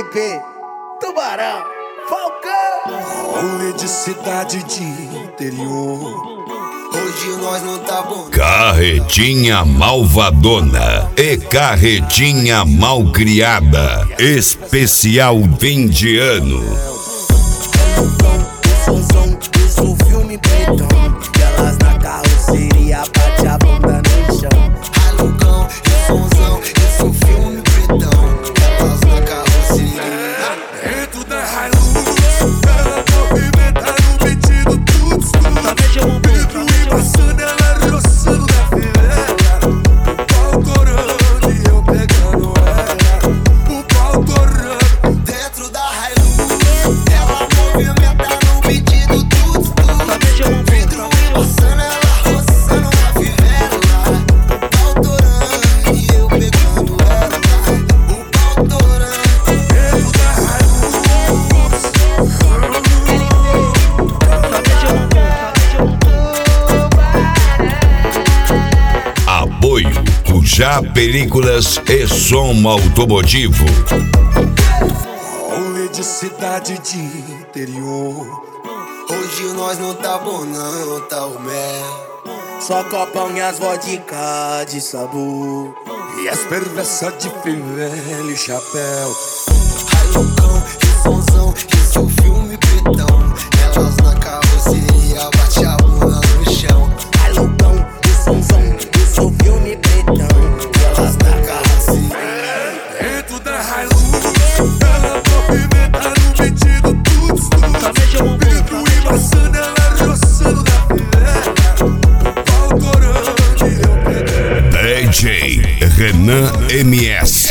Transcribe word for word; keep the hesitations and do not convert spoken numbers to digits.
M P, Tubarão, Falcão. Rolê de cidade de interior. Hoje nós não tá bom. Carretinha malvadona e carretinha malcriada. Especial fim de ano. Isso um filme pretão. Elas na carroceria bate a bunda no chão. Alucão e sonzão, isso um filme pretão. Elas na carroceria. Dentro da Hilux, ela movimenta no pedido tudo escuro. Vidro embaçando, ela roçando da fivela. O pau torando e eu pegando ela. O pau torando. Dentro da Hilux, ela movimenta no pedido tudo escuro. Vidro embaçando, ela roçando da fivela. O pau torando e eu pegando ela. O pau torando. Dentro da Hilux. Apoio Cujá Películas e Som Automotivo. Rolê de cidade de interior. Hoje nós não tá bom não, tá o mel. Só copão e as vodka de sabor. E as perversas de fivela e chapéu. Alucão e sonzão, isso é um filme pretão. Elas na carroceria bate a bunda no chão. Alucão e sonzão, isso um filme pretão. Elas na carroceria. Dentro da Hilux, ela movimenta no pedido tudo escuro. Vidro embaçando, ela roçando da fivela. O pau torando e eu pegando. D J Renan M S.